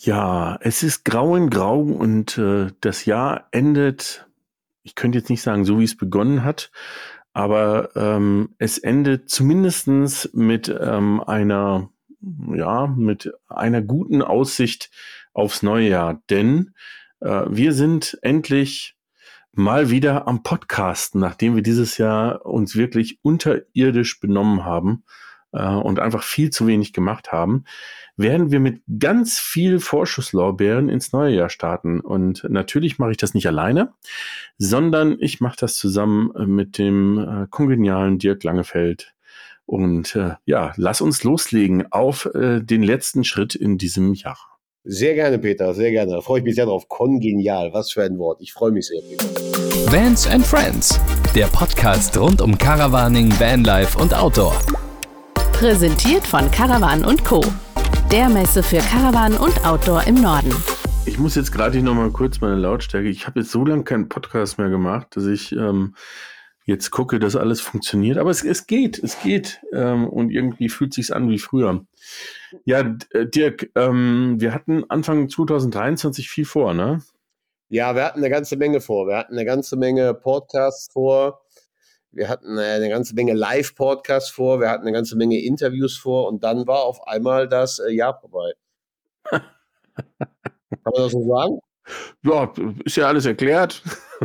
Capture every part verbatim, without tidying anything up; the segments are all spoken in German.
Ja, es ist grau in grau und äh, das Jahr endet, ich könnte jetzt nicht sagen, so wie es begonnen hat, aber ähm, es endet zumindestens mit ähm, einer, ja, mit einer guten Aussicht aufs neue Jahr. Denn äh, wir sind endlich mal wieder am Podcasten, nachdem wir dieses Jahr uns wirklich unterirdisch benommen haben äh, und einfach viel zu wenig gemacht haben, werden wir mit ganz viel Vorschusslorbeeren ins neue Jahr starten. Und natürlich mache ich das nicht alleine, sondern ich mache das zusammen äh, mit dem äh, kongenialen Dirk Langefeld. Und äh, ja, lass uns loslegen auf äh, den letzten Schritt in diesem Jahr. Sehr gerne, Peter, sehr gerne. Da freue ich mich sehr drauf. Kongenial, was für ein Wort. Ich freue mich sehr, Peter. Vans and Friends, der Podcast rund um Caravaning, Vanlife und Outdoor. Präsentiert von Caravan und Co., der Messe für Caravan und Outdoor im Norden. Ich muss jetzt gerade noch mal kurz meine Lautstärke. Ich habe jetzt so lange keinen Podcast mehr gemacht, dass ich ähm, jetzt gucke, dass alles funktioniert. Aber es, es geht, es geht. Ähm, und irgendwie fühlt sich's an wie früher. Ja, Dirk, ähm, wir hatten Anfang zwanzig dreiundzwanzig viel vor, ne? Ja, wir hatten eine ganze Menge vor. Wir hatten eine ganze Menge Podcasts vor. Wir hatten eine ganze Menge Live-Podcasts vor. Wir hatten eine ganze Menge Interviews vor. Und dann war auf einmal das äh, Jahr vorbei. Kann man das so sagen? Ja, ist ja alles erklärt.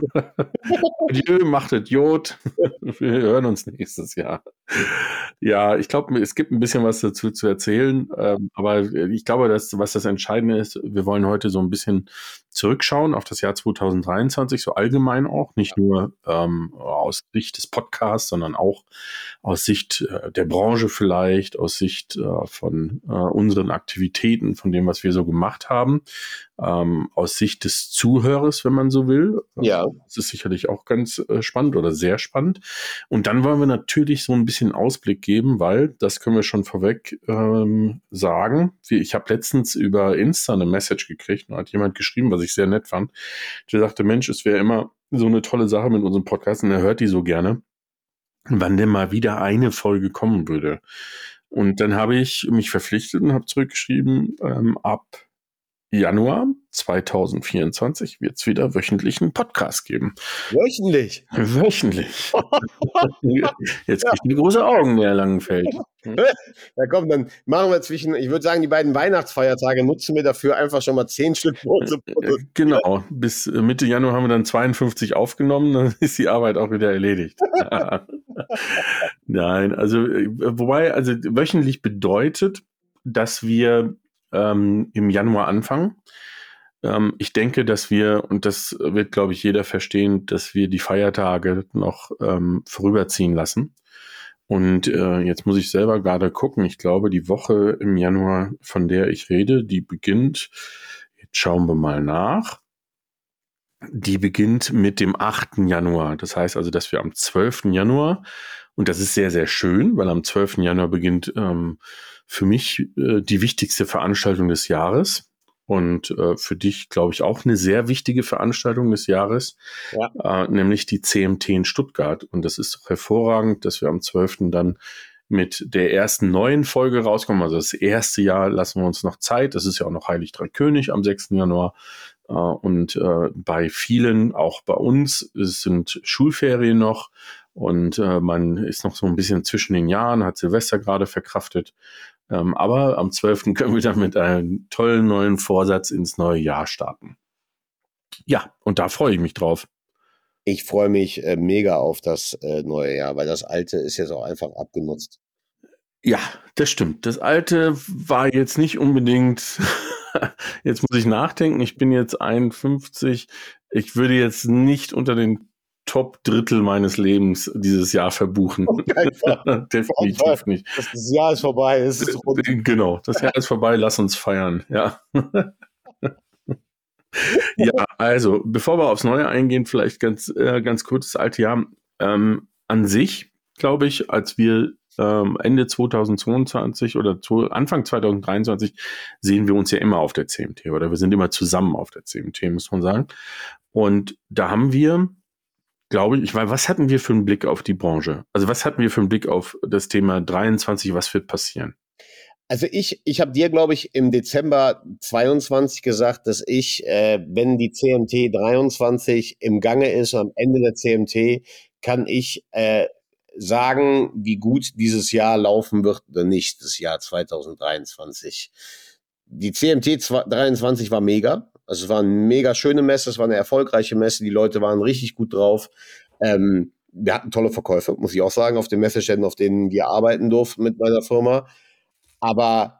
Adieu, macht Idiot. Wir hören uns nächstes Jahr. Ja, ich glaube, es gibt ein bisschen was dazu zu erzählen, ähm, aber ich glaube, dass, was das Entscheidende ist, wir wollen heute so ein bisschen zurückschauen auf das Jahr zwanzig dreiundzwanzig, so allgemein auch, nicht nur ähm, aus Sicht des Podcasts, sondern auch aus Sicht äh, der Branche vielleicht, aus Sicht äh, von äh, unseren Aktivitäten, von dem, was wir so gemacht haben, ähm, aus Sicht des Zuhörers, wenn man so will. Ja. Das ist sicherlich auch ganz äh, spannend oder sehr spannend. Und dann wollen wir natürlich so ein bisschen Ausblick geben, weil, das können wir schon vorweg ähm, sagen, wie, ich habe letztens über Insta eine Message gekriegt und hat jemand geschrieben, was ich sehr nett fand. Der sagte, Mensch, es wäre immer so eine tolle Sache mit unserem Podcast und er hört die so gerne, wann denn mal wieder eine Folge kommen würde. Und dann habe ich mich verpflichtet und habe zurückgeschrieben, ähm, ab Januar zwanzig vierundzwanzig wird es wieder wöchentlich einen Podcast geben. Wöchentlich? Wöchentlich. Jetzt kriegt die große Augen, der Langenfeld. Ja komm, dann machen wir zwischen, ich würde sagen, die beiden Weihnachtsfeiertage nutzen wir dafür einfach schon mal zehn Stück vorzuproduzieren. Genau, bis Mitte Januar haben wir dann zweiundfünfzig aufgenommen, dann ist die Arbeit auch wieder erledigt. Nein, also wobei, also wöchentlich bedeutet, dass wir ähm, im Januar anfangen. Ähm, ich denke, dass wir, und das wird, glaube ich, jeder verstehen, dass wir die Feiertage noch ähm, vorüberziehen lassen. Und äh, jetzt muss ich selber gerade gucken. Ich glaube, die Woche im Januar, von der ich rede, die beginnt, jetzt schauen wir mal nach, die beginnt mit dem achten Januar. Das heißt also, dass wir am zwölften Januar, und das ist sehr, sehr schön, weil am zwölften Januar beginnt ähm, für mich äh, die wichtigste Veranstaltung des Jahres. Und äh, für dich, glaube ich, auch eine sehr wichtige Veranstaltung des Jahres, ja. äh, nämlich die C M T in Stuttgart. Und das ist doch hervorragend, dass wir am zwölften dann mit der ersten neuen Folge rauskommen. Also das erste Jahr lassen wir uns noch Zeit. Das ist ja auch noch Heilig Drei König am sechsten Januar. Äh, und äh, bei vielen, auch bei uns, es sind Schulferien noch. Und äh, man ist noch so ein bisschen zwischen den Jahren, hat Silvester gerade verkraftet. Ähm, aber am zwölften können wir dann mit einem tollen neuen Vorsatz ins neue Jahr starten. Ja, und da freue ich mich drauf. Ich freue mich äh, mega auf das äh, neue Jahr, weil das alte ist jetzt auch einfach abgenutzt. Ja, das stimmt. Das alte war jetzt nicht unbedingt, jetzt muss ich nachdenken, ich bin jetzt einundfünfzig, ich würde jetzt nicht unter den Top-Drittel meines Lebens dieses Jahr verbuchen. Definitiv nicht. Das Jahr ist vorbei. Es ist genau, das Jahr ist vorbei, lass uns feiern. Ja. Ja, also, bevor wir aufs Neue eingehen, vielleicht ganz, äh, ganz kurz das alte Jahr. Ähm, an sich, glaube ich, als wir ähm, Ende zwanzig zweiundzwanzig oder zu, Anfang zwanzig dreiundzwanzig sehen wir uns ja immer auf der C M T oder wir sind immer zusammen auf der C M T, muss man sagen. Und da haben wir, glaube ich, ich weiß, was hatten wir für einen Blick auf die Branche? Also was hatten wir für einen Blick auf das Thema dreiundzwanzig, was wird passieren? Also ich, ich habe dir, glaube ich, im Dezember zweiundzwanzig gesagt, dass ich, äh, wenn die C M T dreiundzwanzig im Gange ist, am Ende der C M T, kann ich äh, sagen, wie gut dieses Jahr laufen wird oder nicht, das Jahr zwanzig dreiundzwanzig. Die C M T dreiundzwanzig war mega. Also es war eine mega schöne Messe, es war eine erfolgreiche Messe, die Leute waren richtig gut drauf. Ähm, wir hatten tolle Verkäufe, muss ich auch sagen, auf den Messeständen, auf denen wir arbeiten durften mit meiner Firma. Aber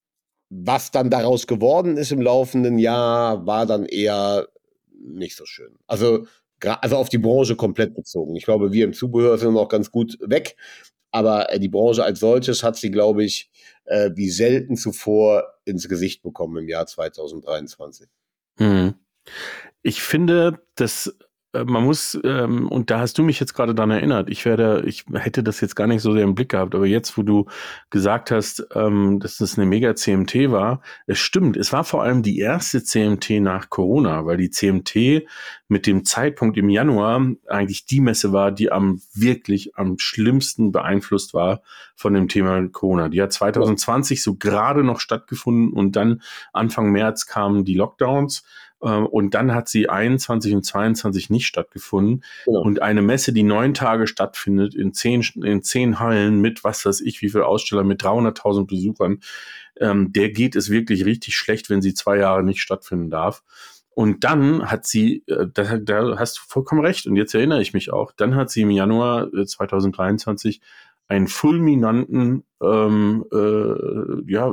was dann daraus geworden ist im laufenden Jahr, war dann eher nicht so schön. Also, also auf die Branche komplett bezogen. Ich glaube, wir im Zubehör sind noch ganz gut weg, aber die Branche als solches hat sie, glaube ich, äh, wie selten zuvor ins Gesicht bekommen im Jahr zwanzig dreiundzwanzig. Hm. Ich finde, dass man muss, ähm, und da hast du mich jetzt gerade daran erinnert, ich werde, ich hätte das jetzt gar nicht so sehr im Blick gehabt, aber jetzt, wo du gesagt hast, ähm, dass das eine Mega-C M T war, es stimmt, es war vor allem die erste C M T nach Corona, weil die C M T mit dem Zeitpunkt im Januar eigentlich die Messe war, die am wirklich am schlimmsten beeinflusst war von dem Thema Corona. Die hat zwanzig zwanzig so gerade noch stattgefunden und dann Anfang März kamen die Lockdowns. Und dann hat sie einundzwanzig und zweiundzwanzig nicht stattgefunden. Genau. Und eine Messe, die neun Tage stattfindet, in zehn, in zehn Hallen mit, was weiß ich, wie viele Aussteller, mit dreihunderttausend Besuchern, ähm, der geht es wirklich richtig schlecht, wenn sie zwei Jahre nicht stattfinden darf. Und dann hat sie, äh, da, da hast du vollkommen recht, und jetzt erinnere ich mich auch, dann hat sie im Januar zwanzig dreiundzwanzig einen fulminanten ähm, äh, ja,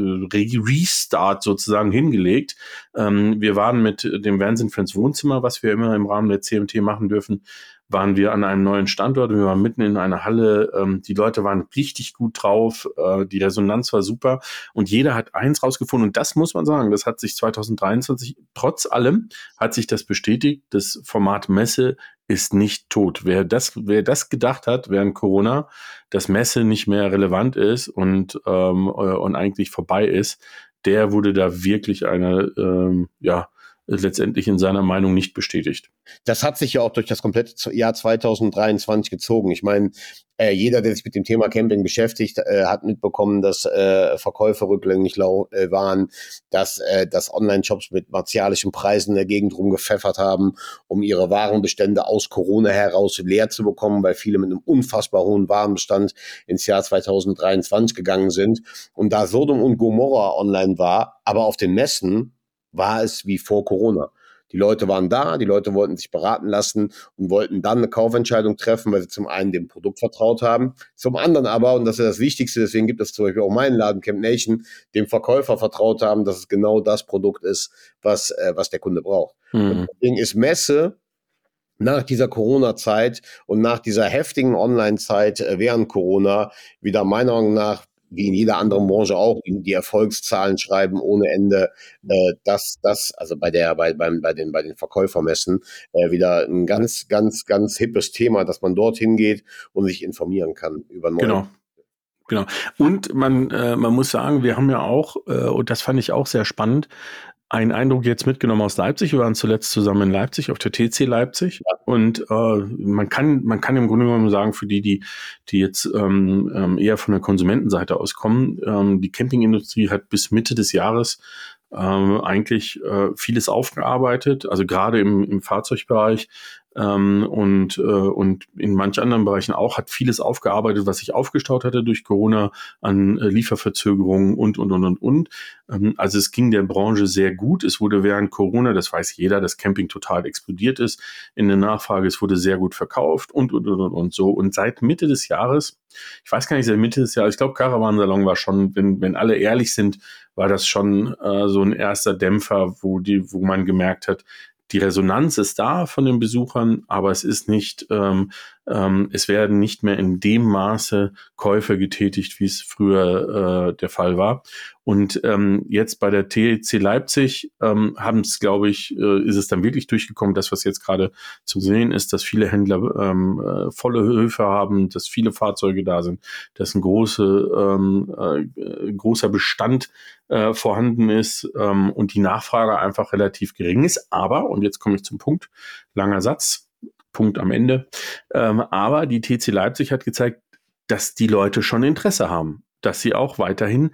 Restart sozusagen hingelegt. Ähm, wir waren mit dem Wahnsinn Friends Wohnzimmer, was wir immer im Rahmen der C M T machen dürfen, waren wir an einem neuen Standort. Wir waren mitten in einer Halle. Ähm, die Leute waren richtig gut drauf. Äh, die Resonanz war super. Und jeder hat eins rausgefunden. Und das muss man sagen, das hat sich zwanzig dreiundzwanzig, trotz allem, hat sich das bestätigt. Das Format Messe ist nicht tot. Wer das, wer das gedacht hat während Corona, dass Messe nicht mehr relevant ist und, ähm, und eigentlich vorbei ist, der wurde da wirklich eine, ähm, ja, letztendlich in seiner Meinung nicht bestätigt. Das hat sich ja auch durch das komplette Jahr zwanzig dreiundzwanzig gezogen. Ich meine, äh, jeder, der sich mit dem Thema Camping beschäftigt, äh, hat mitbekommen, dass äh, Verkäufe rücklängig lau- äh, waren, dass, äh, dass Online-Shops mit martialischen Preisen in der Gegend rumgepfeffert haben, um ihre Warenbestände aus Corona heraus leer zu bekommen, weil viele mit einem unfassbar hohen Warenbestand ins Jahr zwanzig dreiundzwanzig gegangen sind. Und da Sodom und Gomorra online war, aber auf den Messen war es wie vor Corona. Die Leute waren da, die Leute wollten sich beraten lassen und wollten dann eine Kaufentscheidung treffen, weil sie zum einen dem Produkt vertraut haben, zum anderen aber, und das ist das Wichtigste, deswegen gibt es zum Beispiel auch meinen Laden Camp Nation, dem Verkäufer vertraut haben, dass es genau das Produkt ist, was, äh, was der Kunde braucht. Mhm. Deswegen ist Messe nach dieser Corona-Zeit und nach dieser heftigen Online-Zeit äh, während Corona wieder meiner Meinung nach, wie in jeder anderen Branche auch, die Erfolgszahlen schreiben ohne Ende, äh, dass das, also bei der, bei, beim, bei den, bei den Verkäufermessen, äh, wieder ein ganz, ganz, ganz hippes Thema, dass man dorthin geht und sich informieren kann über neue. Genau. Genau. Und man, äh, man muss sagen, wir haben ja auch, äh, und das fand ich auch sehr spannend, einen Eindruck jetzt mitgenommen aus Leipzig. Wir waren zuletzt zusammen in Leipzig auf der T C Leipzig. Ja. Und äh, man kann man kann im Grunde genommen sagen, für die, die die jetzt ähm, eher von der Konsumentenseite auskommen, ähm, die Campingindustrie hat bis Mitte des Jahres ähm, eigentlich äh, vieles aufgearbeitet, also gerade im, im Fahrzeugbereich ähm, und, äh, und in manch anderen Bereichen auch, hat vieles aufgearbeitet, was sich aufgestaut hatte durch Corona an äh, Lieferverzögerungen und, und, und, und, und. Ähm, also es ging der Branche sehr gut. Es wurde während Corona, das weiß jeder, dass Camping total explodiert ist in der Nachfrage. Es wurde sehr gut verkauft und, und, und, und, und so. Und seit Mitte des Jahres, ich weiß gar nicht, seit Mitte des Jahres, ich glaube, Caravansalon war schon, wenn, wenn alle ehrlich sind, war das schon äh, so ein erster Dämpfer, wo die, wo man gemerkt hat, die Resonanz ist da von den Besuchern, aber es ist nicht, ähm, ähm, es werden nicht mehr in dem Maße Käufe getätigt, wie es früher äh, der Fall war. Und ähm, jetzt bei der T C Leipzig ähm, haben es, glaube ich, äh, ist es dann wirklich durchgekommen, das, was jetzt gerade zu sehen ist, dass viele Händler ähm, äh, volle Höfe haben, dass viele Fahrzeuge da sind, dass ein große, ähm, äh, großer Bestand äh, vorhanden ist ähm, und die Nachfrage einfach relativ gering ist. Aber, und jetzt komme ich zum Punkt, langer Satz, Punkt am Ende, ähm, aber die T C Leipzig hat gezeigt, dass die Leute schon Interesse haben, dass sie auch weiterhin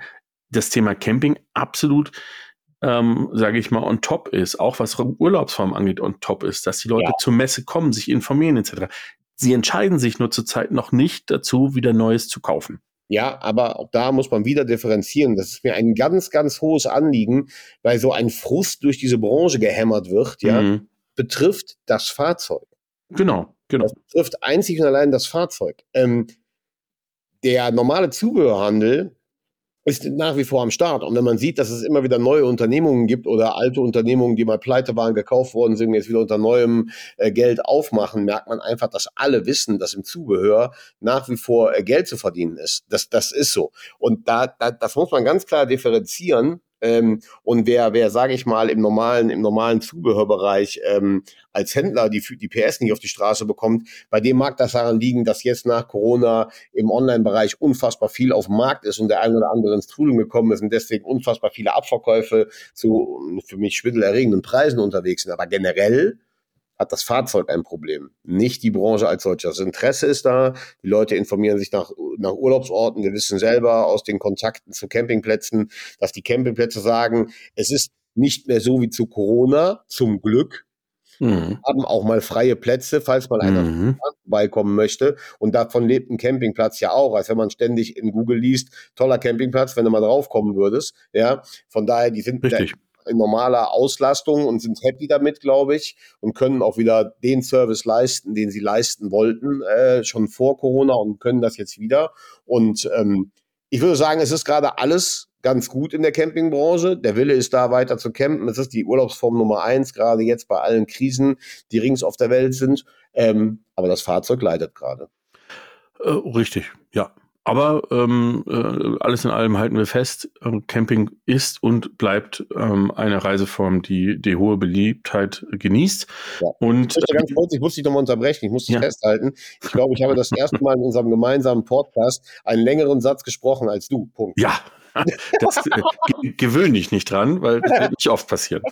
das Thema Camping absolut, ähm, sage ich mal, on top ist, auch was Urlaubsform angeht, on top ist, dass die Leute Ja. zur Messe kommen, sich informieren et cetera. Sie entscheiden sich nur zurzeit noch nicht dazu, wieder Neues zu kaufen. Ja, aber auch da muss man wieder differenzieren. Das ist mir ein ganz, ganz hohes Anliegen, weil so ein Frust durch diese Branche gehämmert wird, ja, Mhm. betrifft das Fahrzeug. Genau, genau. Das betrifft einzig und allein das Fahrzeug. Ähm, der normale Zubehörhandel ist nach wie vor am Start. Und wenn man sieht, dass es immer wieder neue Unternehmungen gibt oder alte Unternehmungen, die mal pleite waren, gekauft worden sind, jetzt wieder unter neuem äh, Geld aufmachen, merkt man einfach, dass alle wissen, dass im Zubehör nach wie vor äh, Geld zu verdienen ist. Das, das ist so. Und da, da, das muss man ganz klar differenzieren. Ähm, und wer, wer sage ich mal, im normalen, im normalen Zubehörbereich ähm, als Händler die, die P S nicht auf die Straße bekommt, bei dem mag das daran liegen, dass jetzt nach Corona im Online-Bereich unfassbar viel auf dem Markt ist und der ein oder andere ins Trudeln gekommen ist und deswegen unfassbar viele Abverkäufe zu für mich schwindelerregenden Preisen unterwegs sind. Aber generell hat das Fahrzeug ein Problem, nicht die Branche als solcher. Das Interesse ist da, die Leute informieren sich nach, nach Urlaubsorten, wir wissen selber aus den Kontakten zu Campingplätzen, dass die Campingplätze sagen, es ist nicht mehr so wie zu Corona, zum Glück, Mhm. haben auch mal freie Plätze, falls mal einer Mhm. vorbeikommen möchte. Und davon lebt ein Campingplatz ja auch, als wenn man ständig in Google liest, toller Campingplatz, wenn du mal draufkommen würdest. Ja, von daher, die sind Richtig. in normaler Auslastung und sind happy damit, glaube ich, und können auch wieder den Service leisten, den sie leisten wollten, äh, schon vor Corona und können das jetzt wieder. Und ähm, ich würde sagen, es ist gerade alles ganz gut in der Campingbranche. Der Wille ist da, weiter zu campen. Es ist die Urlaubsform Nummer eins, gerade jetzt bei allen Krisen, die rings auf der Welt sind. Ähm, aber das Fahrzeug leidet gerade. Äh, richtig, ja. Aber ähm, äh, alles in allem halten wir fest, ähm, Camping ist und bleibt ähm, eine Reiseform, die die hohe Beliebtheit genießt. Ja. Und Ich möchte äh, ganz kurz, ich muss dich nochmal unterbrechen, ich muss dich Ja. festhalten. Ich glaube, ich habe das erste Mal in unserem gemeinsamen Podcast einen längeren Satz gesprochen als du. Punkt. ja, das äh, ge- gewöhne dich nicht dran, weil das wird nicht oft passieren.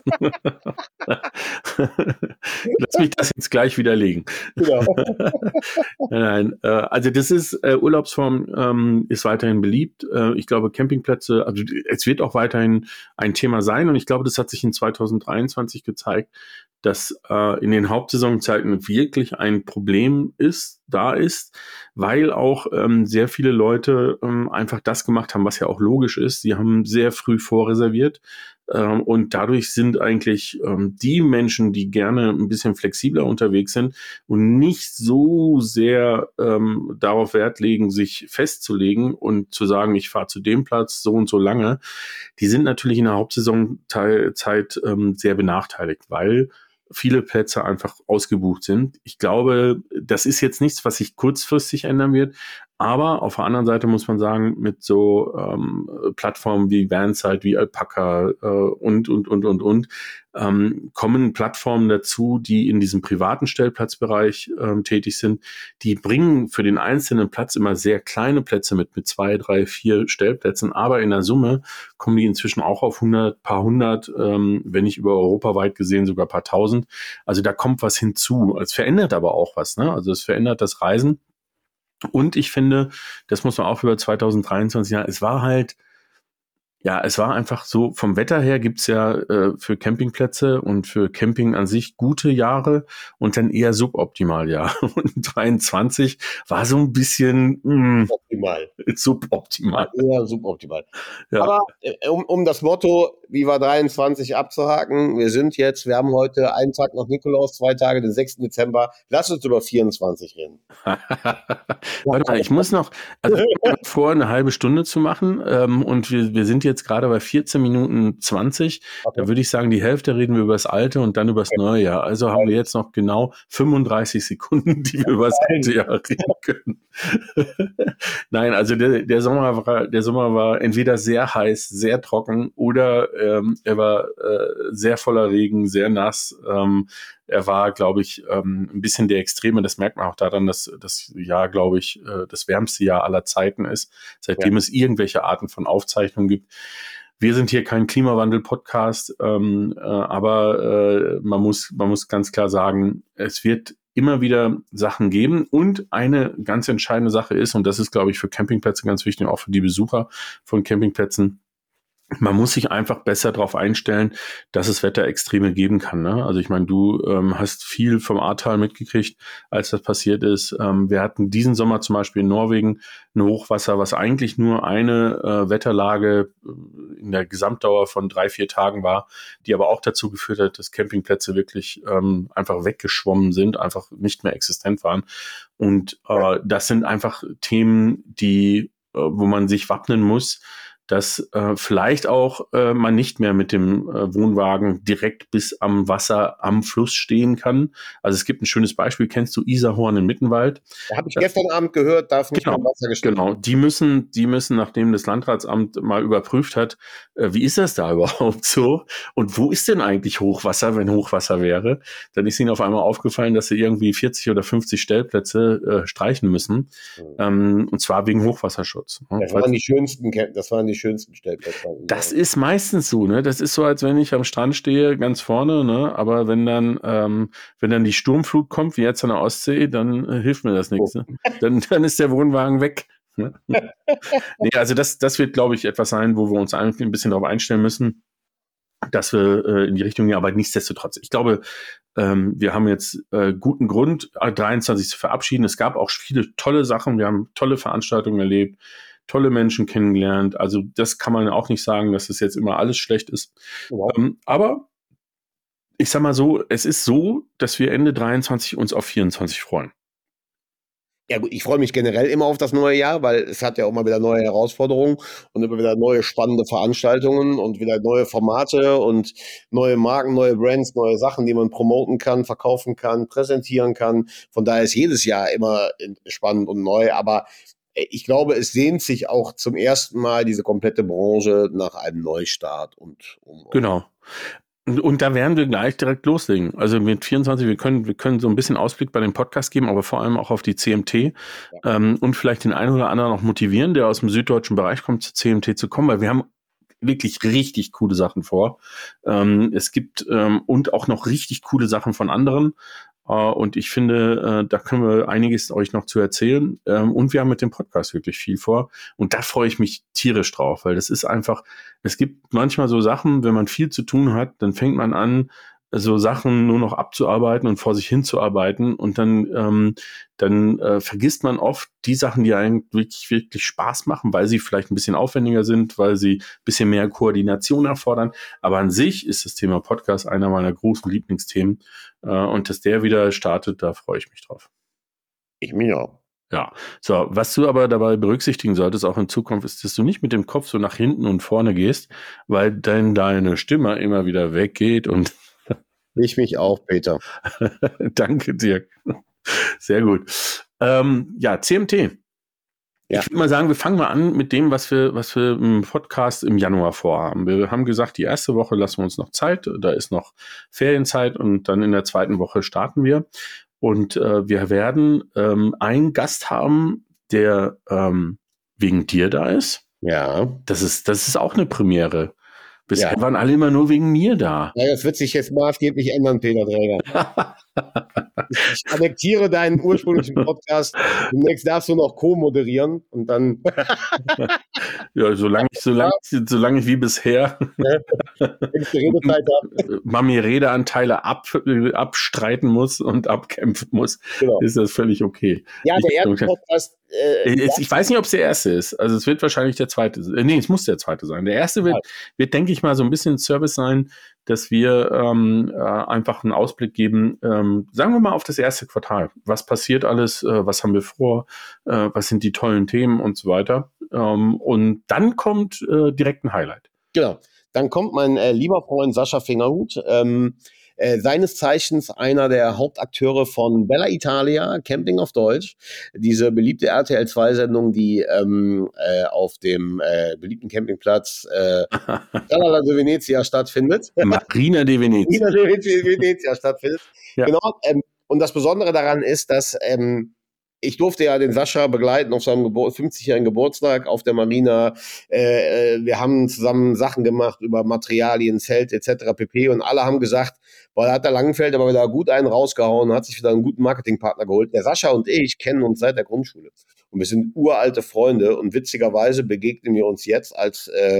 Lass mich das jetzt gleich widerlegen. Genau. Nein, nein. Äh, also das ist äh, Urlaubsform ähm, ist weiterhin beliebt. Äh, ich glaube Campingplätze, also es wird auch weiterhin ein Thema sein und ich glaube, das hat sich in zwanzig dreiundzwanzig gezeigt, dass äh, in den Hauptsaisonzeiten wirklich ein Problem ist, da ist, weil auch ähm, sehr viele Leute ähm, einfach das gemacht haben, was ja auch logisch ist. Sie haben sehr früh vorreserviert ähm, und dadurch sind eigentlich ähm, die Menschen, die gerne ein bisschen flexibler unterwegs sind und nicht so sehr ähm, darauf Wert legen, sich festzulegen und zu sagen, ich fahre zu dem Platz so und so lange, die sind natürlich in der Hauptsaisonzeit ähm, sehr benachteiligt, weil viele Plätze einfach ausgebucht sind. Ich glaube, das ist jetzt nichts, was sich kurzfristig ändern wird. Aber auf der anderen Seite muss man sagen, mit so ähm, Plattformen wie Vansite, wie Alpaca äh, und, und, und, und, und, ähm, kommen Plattformen dazu, die in diesem privaten Stellplatzbereich ähm, tätig sind. Die bringen für den einzelnen Platz immer sehr kleine Plätze mit, mit zwei, drei, vier Stellplätzen. Aber in der Summe kommen die inzwischen auch auf hundert, paar hundert, ähm, wenn nicht über europaweit gesehen sogar paar tausend. Also da kommt was hinzu. Es verändert aber auch was, ne? Also es verändert das Reisen. Und ich finde, das muss man auch über zwanzig dreiundzwanzig sagen, es war halt, ja, es war einfach so, vom Wetter her gibt's ja äh, für Campingplätze und für Camping an sich gute Jahre und dann eher suboptimal Jahre. Und dreiundzwanzig war so ein bisschen mh, Optimal. suboptimal. Ja, suboptimal. Ja. Aber äh, um, um das Motto Viva dreiundzwanzig abzuhaken, wir sind jetzt, wir haben heute einen Tag nach Nikolaus, zwei Tage, den sechsten Dezember. Lass uns über vierundzwanzig reden. Warte mal, ich muss noch, also ich habe vor, eine halbe Stunde zu machen ähm, und wir, wir sind jetzt gerade bei vierzehn Minuten zwanzig. Okay. Da würde ich sagen, die Hälfte reden wir über das alte und dann über das neue Jahr. Also haben wir jetzt noch genau fünfunddreißig Sekunden, die wir über das alte Jahr reden können. Nein, also der, der Sommer war, der Sommer war entweder sehr heiß, sehr trocken oder ähm, er war äh, sehr voller Regen, sehr nass. Ähm, er war, glaube ich, ähm, ein bisschen der Extreme. Das merkt man auch daran, dass das Jahr, glaube ich, äh, das wärmste Jahr aller Zeiten ist, seitdem Ja. es irgendwelche Arten von Aufzeichnungen gibt. Wir sind hier kein Klimawandel-Podcast, ähm, äh, aber äh, man muss, man muss ganz klar sagen, es wird immer wieder Sachen geben und eine ganz entscheidende Sache ist, und das ist, glaube ich, für Campingplätze ganz wichtig, auch für die Besucher von Campingplätzen, man muss sich einfach besser darauf einstellen, dass es Wetterextreme geben kann. Ne? Also ich meine, du ähm, hast viel vom Ahrtal mitgekriegt, als das passiert ist. Ähm, wir hatten diesen Sommer zum Beispiel in Norwegen ein Hochwasser, was eigentlich nur eine äh, Wetterlage in der Gesamtdauer von drei, vier Tagen war, die aber auch dazu geführt hat, dass Campingplätze wirklich ähm, einfach weggeschwommen sind, einfach nicht mehr existent waren. Und äh, das sind einfach Themen, die, äh, wo man sich wappnen muss, dass äh, vielleicht auch äh, man nicht mehr mit dem äh, Wohnwagen direkt bis am Wasser am Fluss stehen kann. Also es gibt ein schönes Beispiel, kennst du Isarhorn in Mittenwald? Da habe ich gestern Abend gehört, darf nicht Genau, mehr Wasser gestellt genau. Die müssen, die müssen, nachdem das Landratsamt mal überprüft hat, äh, wie ist das da überhaupt so? Und wo ist denn eigentlich Hochwasser, wenn Hochwasser wäre? Dann ist ihnen auf einmal aufgefallen, dass sie irgendwie vierzig oder fünfzig Stellplätze äh, streichen müssen. Mhm. Ähm, und zwar wegen Hochwasserschutz. Das waren die schönsten, das waren die schönsten Stellplätze. Das ist meistens so, ne? Das ist so, als wenn ich am Strand stehe, ganz vorne, ne? Aber wenn dann, ähm, wenn dann die Sturmflut kommt, wie jetzt an der Ostsee, dann äh, hilft mir das nichts. Oh. Ne? Dann, dann ist der Wohnwagen weg. Ne? Nee, also das, das wird, glaube ich, etwas sein, wo wir uns eigentlich ein bisschen darauf einstellen müssen, dass wir äh, in die Richtung gehen. Aber nichtsdestotrotz, ich glaube, ähm, wir haben jetzt äh, guten Grund, dreiundzwanzig zu verabschieden. Es gab auch viele tolle Sachen. Wir haben tolle Veranstaltungen erlebt, tolle Menschen kennengelernt. Also das kann man auch nicht sagen, dass das jetzt immer alles schlecht ist. Wow. Ähm, aber ich sag mal so, es ist so, dass wir Ende dreiundzwanzig uns auf vierundzwanzig freuen. Ja gut, ich freue mich generell immer auf das neue Jahr, weil es hat ja auch mal wieder neue Herausforderungen und immer wieder neue spannende Veranstaltungen und wieder neue Formate und neue Marken, neue Brands, neue Sachen, die man promoten kann, verkaufen kann, präsentieren kann. Von daher ist jedes Jahr immer spannend und neu, aber ich glaube, es sehnt sich auch zum ersten Mal diese komplette Branche nach einem Neustart. Und um, um Genau. Und, und da werden wir gleich direkt loslegen. Also mit vierundzwanzig, wir können, wir können so ein bisschen Ausblick bei dem Podcast geben, aber vor allem auch auf die C M T ja. ähm, und vielleicht den einen oder anderen auch motivieren, der aus dem süddeutschen Bereich kommt, zur C M T zu kommen, weil wir haben wirklich richtig coole Sachen vor. Ähm, es gibt ähm, und auch noch richtig coole Sachen von anderen. Uh, und ich finde, uh, da können wir einiges euch noch zu erzählen. Um, und wir haben mit dem Podcast wirklich viel vor. Und da freue ich mich tierisch drauf, weil das ist einfach, es gibt manchmal so Sachen, wenn man viel zu tun hat, dann fängt man an, so Sachen nur noch abzuarbeiten und vor sich hinzuarbeiten. Und dann, ähm, dann äh, vergisst man oft die Sachen, die eigentlich wirklich, wirklich Spaß machen, weil sie vielleicht ein bisschen aufwendiger sind, weil sie ein bisschen mehr Koordination erfordern. Aber an sich ist das Thema Podcast einer meiner großen Lieblingsthemen. Äh, und dass der wieder startet, da freue ich mich drauf. Ich mich auch. Ja, so, was du aber dabei berücksichtigen solltest, auch in Zukunft, ist, dass du nicht mit dem Kopf so nach hinten und vorne gehst, weil dann deine Stimme immer wieder weggeht und ich mich auch, Peter. Danke dir. Sehr gut. Ähm, ja, C M T. Ja. Ich würde mal sagen, wir fangen mal an mit dem, was wir, was wir im Podcast im Januar vorhaben. Wir haben gesagt, die erste Woche lassen wir uns noch Zeit, da ist noch Ferienzeit und dann in der zweiten Woche starten wir. Und äh, wir werden ähm, einen Gast haben, der ähm, wegen dir da ist. Ja. Das ist, das ist auch eine Premiere. Bisher ja. waren alle immer nur wegen mir da. Ja, das wird sich jetzt maßgeblich ändern, Peter Träger. Ich annektiere deinen ursprünglichen Podcast. Demnächst darfst du noch co-moderieren und dann. Ja, solange ich, solange, solange ich wie bisher Mami Redeanteile ab, abstreiten muss und abkämpfen muss, genau. Ist das völlig okay. Ja, der erste Podcast. Äh, ich, ich weiß nicht, ob es der erste ist. Also es wird wahrscheinlich der zweite. Äh, nee, es muss der zweite sein. Der erste wird, wird, denke ich mal, so ein bisschen Service sein, dass wir ähm, äh, einfach einen Ausblick geben, ähm, sagen wir mal auf das erste Quartal. Was passiert alles? Äh, was haben wir vor? Äh, was sind die tollen Themen und so weiter? Ähm, und dann kommt äh, direkt ein Highlight. Genau. Dann kommt mein äh, lieber Freund Sascha Fingerhut, ähm, äh, seines Zeichens einer der Hauptakteure von Bella Italia, Camping auf Deutsch, diese beliebte R T L zwei Sendung, die ähm, äh, auf dem äh, beliebten Campingplatz äh, Marina di Venezia stattfindet. Marina di Venezia. Marina di Venezia stattfindet. Ja. Genau. Ähm, und das Besondere daran ist, dass ähm, ich durfte ja den Sascha begleiten auf seinem Gebur- fünfzigjährigen Geburtstag auf der Marina. Äh, wir haben zusammen Sachen gemacht über Materialien, Zelt et cetera pp. Und alle haben gesagt, boah, da hat der Langenfeld aber wieder gut einen rausgehauen, hat sich wieder einen guten Marketingpartner geholt. Der Sascha und ich kennen uns seit der Grundschule. Und wir sind uralte Freunde und witzigerweise begegnen wir uns jetzt als äh,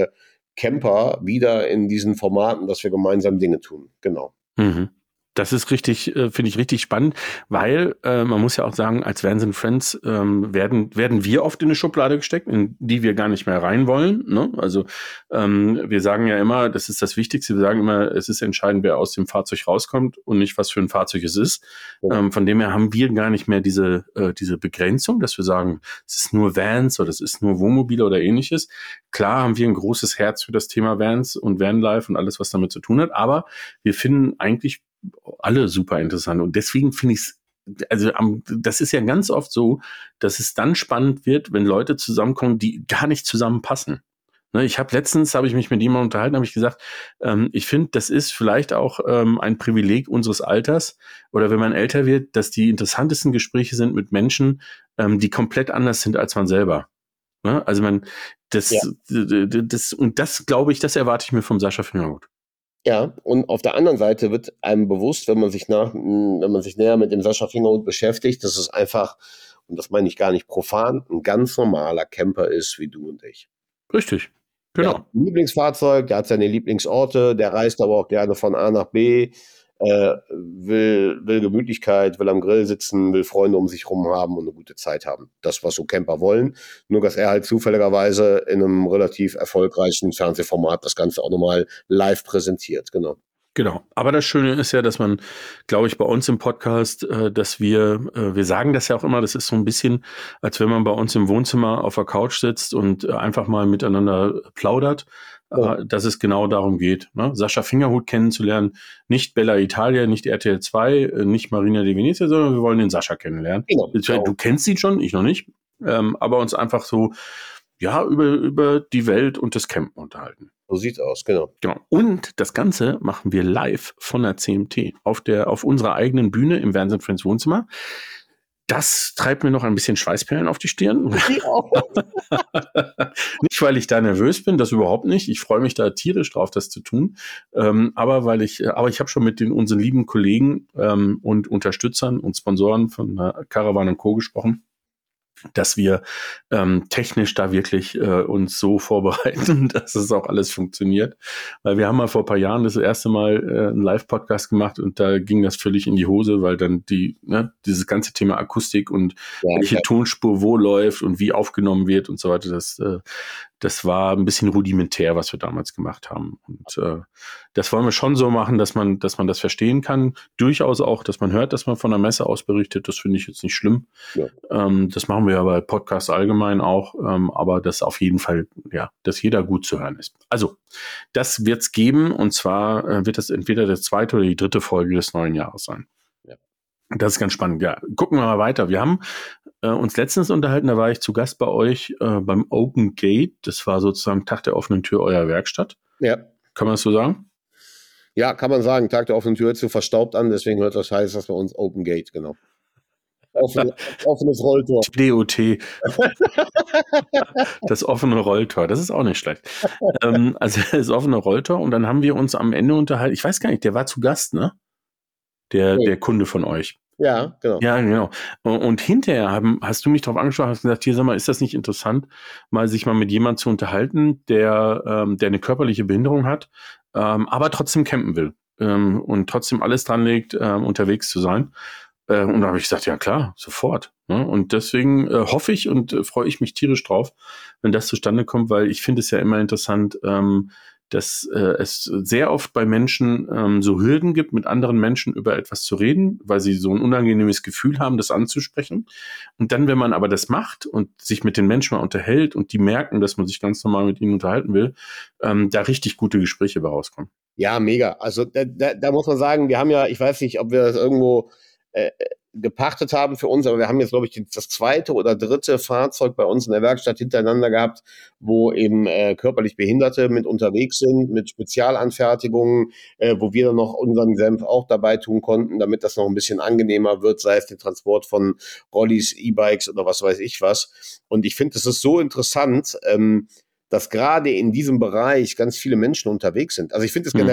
Camper wieder in diesen Formaten, dass wir gemeinsam Dinge tun. Genau. Mhm. Das ist richtig, äh, finde ich richtig spannend, weil äh, man muss ja auch sagen, als Vans and Friends ähm, werden werden wir oft in eine Schublade gesteckt, in die wir gar nicht mehr rein wollen. Ne? Also ähm, wir sagen ja immer, das ist das Wichtigste, wir sagen immer, es ist entscheidend, wer aus dem Fahrzeug rauskommt und nicht, was für ein Fahrzeug es ist. Ja. Ähm, von dem her haben wir gar nicht mehr diese äh, diese Begrenzung, dass wir sagen, es ist nur Vans oder es ist nur Wohnmobile oder ähnliches. Klar haben wir ein großes Herz für das Thema Vans und Vanlife und alles, was damit zu tun hat, aber wir finden eigentlich alle super interessant. Und deswegen finde ich es, also am, das ist ja ganz oft so, dass es dann spannend wird, wenn Leute zusammenkommen, die gar nicht zusammenpassen. Ne, ich habe letztens, habe ich mich mit jemandem unterhalten, habe ich gesagt, ähm, ich finde, das ist vielleicht auch ähm, ein Privileg unseres Alters oder wenn man älter wird, dass die interessantesten Gespräche sind mit Menschen, ähm, die komplett anders sind als man selber. Ne? Also man, das, ja. das, das, und das glaube ich, das erwarte ich mir vom Sascha Fingerhut. Ja, und auf der anderen Seite wird einem bewusst, wenn man sich nach, wenn man sich näher mit dem Sascha Fingerhut beschäftigt, dass es einfach, und das meine ich gar nicht profan, ein ganz normaler Camper ist, wie du und ich. Richtig, genau. Der hat ein Lieblingsfahrzeug, der hat seine Lieblingsorte, der reist aber auch gerne von A nach B, äh, will, will Gemütlichkeit, will am Grill sitzen, will Freunde um sich rum haben und eine gute Zeit haben. Das, was so Camper wollen. Nur, dass er halt zufälligerweise in einem relativ erfolgreichen Fernsehformat das Ganze auch nochmal live präsentiert. Genau. Genau. Aber das Schöne ist ja, dass man, glaube ich, bei uns im Podcast, äh, dass wir, äh, wir sagen das ja auch immer, das ist so ein bisschen, als wenn man bei uns im Wohnzimmer auf der Couch sitzt und äh, einfach mal miteinander plaudert. Ja. Dass es genau darum geht, ne? Sascha Fingerhut kennenzulernen, nicht Bella Italia, nicht R T L zwei, nicht Marina di Venezia, sondern wir wollen den Sascha kennenlernen. Genau. Du kennst ihn schon, ich noch nicht, ähm, aber uns einfach so, ja, über, über die Welt und das Campen unterhalten. So sieht's aus, genau. Genau. Und das Ganze machen wir live von der C M T auf der, auf unserer eigenen Bühne im Vans and Friends Wohnzimmer. Das treibt mir noch ein bisschen Schweißperlen auf die Stirn. Nicht, weil ich da nervös bin, das überhaupt nicht. Ich freue mich da tierisch drauf, das zu tun. Ähm, aber weil ich, aber ich habe schon mit den unseren lieben Kollegen ähm, und Unterstützern und Sponsoren von äh, Caravan und Co. gesprochen, dass wir ähm, technisch da wirklich äh, uns so vorbereiten, dass es auch alles funktioniert. Weil wir haben mal vor ein paar Jahren das erste Mal äh, einen Live-Podcast gemacht und da ging das völlig in die Hose, weil dann die, ne, dieses ganze Thema Akustik und ja, welche ja. Tonspur wo läuft und wie aufgenommen wird und so weiter, das, äh, das war ein bisschen rudimentär, was wir damals gemacht haben. Und äh, das wollen wir schon so machen, dass man, dass man das verstehen kann. Durchaus auch, dass man hört, dass man von der Messe aus berichtet. Das finde ich jetzt nicht schlimm. Ja. Ähm, das machen wir ja bei Podcasts allgemein auch. Ähm, aber das auf jeden Fall, ja, dass jeder gut zu hören ist. Also, das wird's geben. Und zwar äh, wird das entweder der zweite oder die dritte Folge des neuen Jahres sein. Ja. Das ist ganz spannend. Ja, gucken wir mal weiter. Wir haben äh, uns letztens unterhalten, da war ich zu Gast bei euch äh, beim Open Gate. Das war sozusagen Tag der offenen Tür eurer Werkstatt. Ja. Kann man das so sagen? Ja, kann man sagen. Tag der offenen Tür hört sich so verstaubt an, deswegen hört das heißt das bei uns Open Gate, genau. Offen, offenes Rolltor. D O T. Das offene Rolltor, das ist auch nicht schlecht. ähm, also das offene Rolltor und dann haben wir uns am Ende unterhalten, ich weiß gar nicht, der war zu Gast, ne? Der, okay. der Kunde von euch. Ja, genau. Ja, genau. Und hinterher haben, hast du mich darauf angesprochen, hast gesagt, hier, sag mal, ist das nicht interessant, mal sich mal mit jemandem zu unterhalten, der, ähm, der eine körperliche Behinderung hat, ähm, aber trotzdem campen will ähm, und trotzdem alles dran legt, ähm, unterwegs zu sein. Äh, und da habe ich gesagt, ja klar, sofort. Ne? Und deswegen äh, hoffe ich und äh, freue ich mich tierisch drauf, wenn das zustande kommt, weil ich finde es ja immer interessant, ähm, dass äh, es sehr oft bei Menschen ähm, so Hürden gibt, mit anderen Menschen über etwas zu reden, weil sie so ein unangenehmes Gefühl haben, das anzusprechen. Und dann, wenn man aber das macht und sich mit den Menschen mal unterhält und die merken, dass man sich ganz normal mit ihnen unterhalten will, ähm, da richtig gute Gespräche bei rauskommen. Ja, mega. Also da, da, da muss man sagen, wir haben ja, ich weiß nicht, ob wir das irgendwo äh, gepachtet haben für uns, aber wir haben jetzt, glaube ich, das zweite oder dritte Fahrzeug bei uns in der Werkstatt hintereinander gehabt, wo eben äh, körperlich Behinderte mit unterwegs sind, mit Spezialanfertigungen, äh, wo wir dann noch unseren Senf auch dabei tun konnten, damit das noch ein bisschen angenehmer wird, sei es der Transport von Rollis, E-Bikes oder was weiß ich was. Und ich finde, das ist so interessant, ähm, dass gerade in diesem Bereich ganz viele Menschen unterwegs sind. Also ich finde es generell mhm.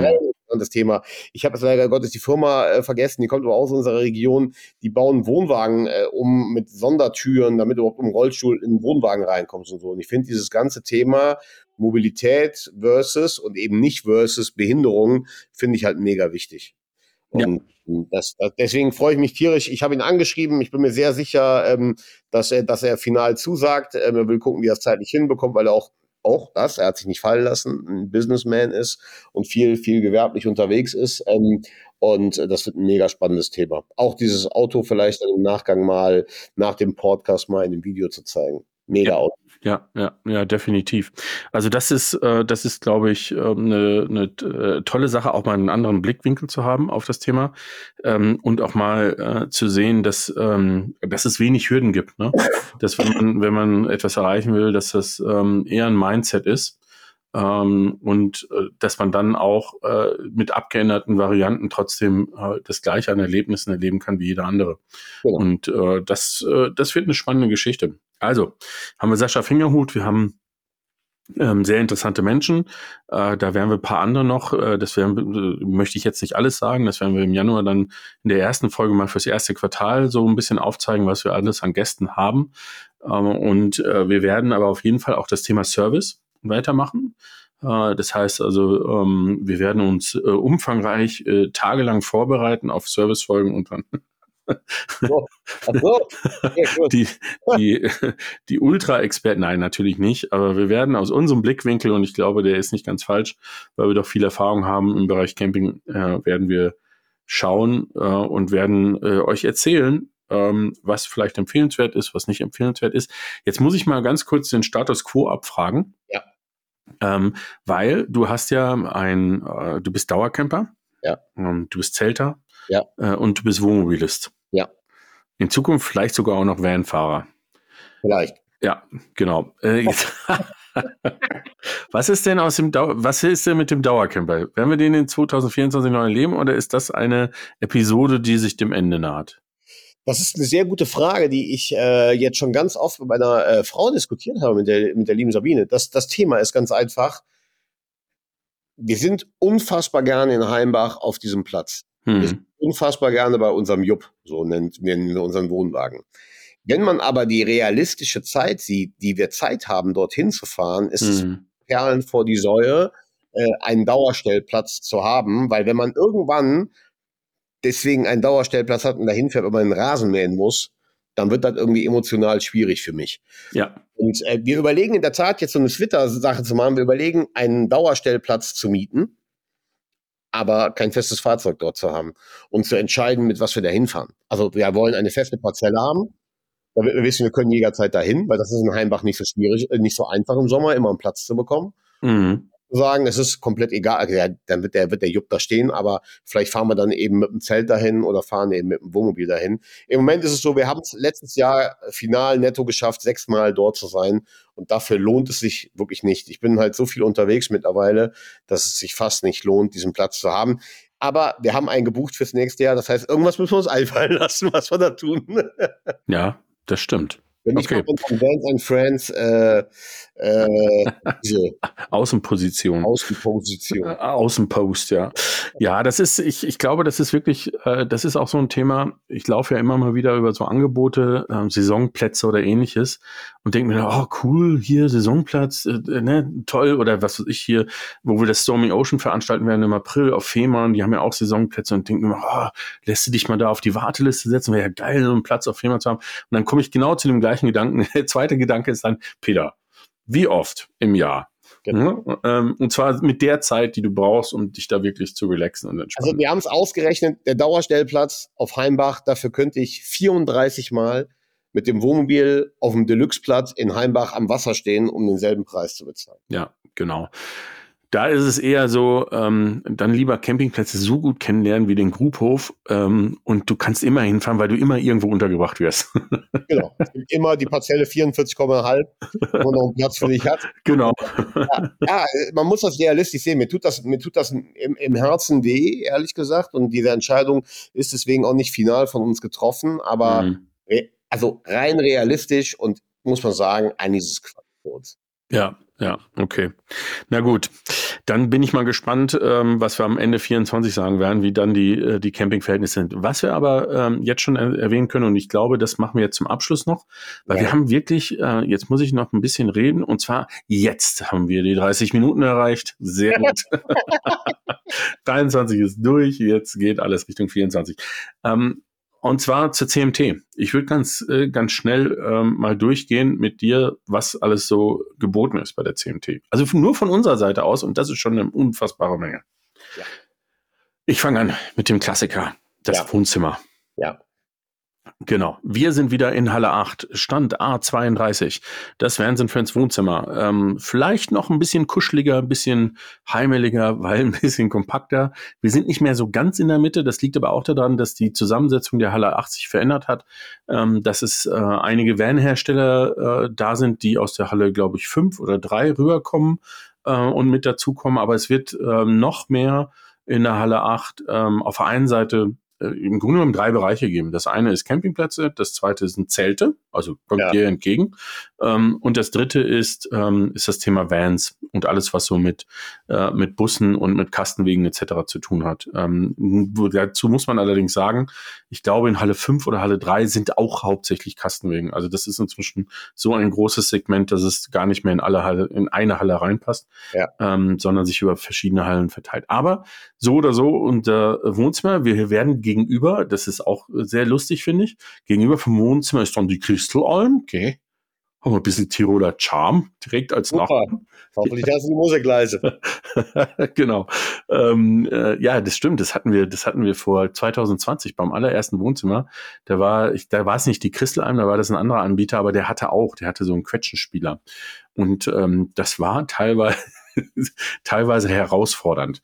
das Thema. Ich habe jetzt leider Gottes die Firma äh, vergessen, die kommt aber aus unserer Region. Die bauen Wohnwagen äh, um mit Sondertüren, damit du überhaupt im Rollstuhl in den Wohnwagen reinkommst und so. Und ich finde dieses ganze Thema Mobilität versus und eben nicht versus Behinderung, finde ich halt mega wichtig. Und ja. das, das, deswegen freue ich mich tierisch. Ich habe ihn angeschrieben. Ich bin mir sehr sicher, ähm, dass er, dass er final zusagt. Ähm, er will gucken, wie er es zeitlich hinbekommt, weil er auch, auch das, er hat sich nicht fallen lassen, ein Businessman ist und viel, viel gewerblich unterwegs ist. Ähm, und das wird ein mega spannendes Thema. Auch dieses Auto vielleicht dann im Nachgang mal, nach dem Podcast mal in dem Video zu zeigen. Mega ja. Auto. Ja, ja, ja, definitiv. Also das ist, äh, das ist, glaube ich, eine äh, ne, ne, äh, tolle Sache, auch mal einen anderen Blickwinkel zu haben auf das Thema ähm, und auch mal äh, zu sehen, dass, ähm, dass es wenig Hürden gibt. Ne? Dass wenn man, wenn man etwas erreichen will, dass das ähm, eher ein Mindset ist ähm, und äh, dass man dann auch äh, mit abgeänderten Varianten trotzdem äh, das Gleiche an Erlebnissen erleben kann wie jeder andere. Genau. Und äh, das, äh, das wird eine spannende Geschichte. Also, haben wir Sascha Fingerhut, wir haben ähm, sehr interessante Menschen, äh, da werden wir ein paar andere noch, äh, das werden, äh, möchte ich jetzt nicht alles sagen, das werden wir im Januar dann in der ersten Folge mal fürs erste Quartal so ein bisschen aufzeigen, was wir alles an Gästen haben ähm, und äh, wir werden aber auf jeden Fall auch das Thema Service weitermachen. Äh, das heißt also, ähm, wir werden uns äh, umfangreich äh, tagelang vorbereiten auf Servicefolgen und dann So. Ach so. Okay, gut. die, die, die Ultra-Experten, nein, natürlich nicht, aber wir werden aus unserem Blickwinkel, und ich glaube, der ist nicht ganz falsch, weil wir doch viel Erfahrung haben im Bereich Camping, äh, werden wir schauen äh, und werden äh, euch erzählen, ähm, was vielleicht empfehlenswert ist, was nicht empfehlenswert ist. Jetzt muss ich mal ganz kurz den Status Quo abfragen. Ja. Ähm, weil du hast ja ein, äh, du bist Dauercamper. Ja. Ähm, du bist Zelter. Ja. Äh, und du bist Wohnmobilist. Ja. In Zukunft vielleicht sogar auch noch Vanfahrer. Vielleicht. Ja, genau. Äh, was ist denn aus dem Dau- was ist denn mit dem Dauercamper? Werden wir den in zwanzig vierundzwanzig noch erleben oder ist das eine Episode, die sich dem Ende naht? Das ist eine sehr gute Frage, die ich äh, jetzt schon ganz oft mit meiner äh, Frau diskutiert habe, mit der, mit der lieben Sabine. Das, das Thema ist ganz einfach. Wir sind unfassbar gerne in Heimbach auf diesem Platz. Hm. Wir sind unfassbar gerne bei unserem Jupp, so nennt nennen wir unseren Wohnwagen. Wenn man aber die realistische Zeit sieht, die wir Zeit haben, dorthin zu fahren, ist es hm. Perlen vor die Säue, äh, einen Dauerstellplatz zu haben, weil wenn man irgendwann deswegen einen Dauerstellplatz hat und dahin fährt, wenn man einen Rasen mähen muss, dann wird das irgendwie emotional schwierig für mich. Ja. Und äh, wir überlegen in der Tat, jetzt so eine Twitter-Sache zu machen, wir überlegen, einen Dauerstellplatz zu mieten, aber kein festes Fahrzeug dort zu haben und zu entscheiden, mit was wir da hinfahren. Also wir wollen eine feste Parzelle haben, damit wir wissen, wir können jederzeit dahin, weil das ist in Heimbach nicht so schwierig, nicht so einfach im Sommer, immer einen Platz zu bekommen. Mhm. Sagen, es ist komplett egal, ja, dann wird der, wird der Jupp da stehen, aber vielleicht fahren wir dann eben mit dem Zelt dahin oder fahren eben mit dem Wohnmobil dahin. Im Moment ist es so, wir haben es letztes Jahr final netto geschafft, sechsmal dort zu sein und dafür lohnt es sich wirklich nicht. Ich bin halt so viel unterwegs mittlerweile, dass es sich fast nicht lohnt, diesen Platz zu haben. Aber wir haben einen gebucht fürs nächste Jahr, das heißt, irgendwas müssen wir uns einfallen lassen, was wir da tun. Ja, das stimmt. Wenn ich okay. von Vans and Friends äh, äh, diese Außenposition. Außenposition. Außenpost, ja. Ja, das ist, ich, ich glaube, das ist wirklich, äh, das ist auch so ein Thema. Ich laufe ja immer mal wieder über so Angebote, äh, Saisonplätze oder ähnliches und denke mir, oh cool, hier Saisonplatz, äh, ne, toll, oder was weiß ich hier, wo wir das Stormy Ocean veranstalten werden im April auf Fehmarn, die haben ja auch Saisonplätze und denke mir, oh, lässt du dich mal da auf die Warteliste setzen, wäre ja geil, so einen Platz auf Fehmarn zu haben. Und dann komme ich genau zu dem gleichen Gedanken. Der zweite Gedanke ist dann, Peter, wie oft im Jahr? Genau. Mhm. Ähm, und zwar mit der Zeit, die du brauchst, um dich da wirklich zu relaxen und entspannen. Also wir haben es ausgerechnet, der Dauerstellplatz auf Heimbach, dafür könnte ich vierunddreißig Mal mit dem Wohnmobil auf dem Deluxe-Platz in Heimbach am Wasser stehen, um denselben Preis zu bezahlen. Ja, genau. Da ist es eher so, ähm, dann lieber Campingplätze so gut kennenlernen wie den Grubhof ähm, und du kannst immer hinfahren, weil du immer irgendwo untergebracht wirst. Genau, es gibt immer die Parzelle vierundvierzig Komma fünf, wo man noch einen Platz für dich hat. Genau. Ja, ja, man muss das realistisch sehen. Mir tut das, mir tut das im, im Herzen weh, ehrlich gesagt. Und diese Entscheidung ist deswegen auch nicht final von uns getroffen. Aber mhm. re- also rein realistisch und muss man sagen, eigentlich ist es Quatsch für uns. Ja, ja, okay. Na gut. Dann bin ich mal gespannt, ähm, was wir am Ende vierundzwanzig sagen werden, wie dann die, äh, die Campingverhältnisse sind. Was wir aber ähm, jetzt schon er- erwähnen können, und ich glaube, das machen wir jetzt zum Abschluss noch, weil Ja. wir haben wirklich, äh, jetzt muss ich noch ein bisschen reden, und zwar jetzt haben wir die dreißig Minuten erreicht. Sehr gut. dreiundzwanzig ist durch, jetzt geht alles Richtung vierundzwanzig. Ähm, und zwar zur C M T. Ich würde ganz, äh, ganz schnell ähm, mal durchgehen mit dir, was alles so geboten ist bei der C M T. Also f- nur von unserer Seite aus, und das ist schon eine unfassbare Menge. Ja. Ich fange an mit dem Klassiker, das Ja. Wohnzimmer. Ja. Genau. Wir sind wieder in Halle acht, Stand A zweiunddreißig. Das Vanson Friends Wohnzimmer. Ähm, vielleicht noch ein bisschen kuscheliger, ein bisschen heimeliger, weil ein bisschen kompakter. Wir sind nicht mehr so ganz in der Mitte. Das liegt aber auch daran, dass die Zusammensetzung der Halle acht sich verändert hat. Ähm, dass es äh, einige Van-Hersteller äh, da sind, die aus der Halle, glaube ich, fünf oder drei rüberkommen äh, und mit dazukommen. Aber es wird ähm, noch mehr in der Halle acht ähm, auf der einen Seite äh, im Grunde genommen drei Bereiche geben. Das eine ist Campingplätze, das zweite sind Zelte, also kommt Ja. dir entgegen. Ähm, und das dritte ist, ähm, ist das Thema Vans und alles, was so mit, äh, mit Bussen und mit Kastenwegen et cetera zu tun hat. Ähm, wo- dazu muss man allerdings sagen, ich glaube, in Halle fünf oder Halle drei sind auch hauptsächlich Kastenwegen. Also das ist inzwischen so ein großes Segment, dass es gar nicht mehr in alle Halle, in eine Halle reinpasst, Ja. ähm, sondern sich über verschiedene Hallen verteilt. Aber so oder so, unser Wohnzimmer, wir werden gegenüber, das ist auch sehr lustig, finde ich, gegenüber vom Wohnzimmer ist dann die Crystal-Alm, okay, haben wir ein bisschen Tiroler Charme direkt als Super. Nachbarn. Hoffentlich hast du die Musik leise. Genau. Ähm, äh, ja, das stimmt. Das hatten wir, das hatten wir vor zwanzig zwanzig beim allerersten Wohnzimmer. Da war, ich, da war es nicht die Crystal-Alm, da war das ein anderer Anbieter, aber der hatte auch, der hatte so einen Quetschenspieler. Und ähm, das war teilweise teilweise herausfordernd.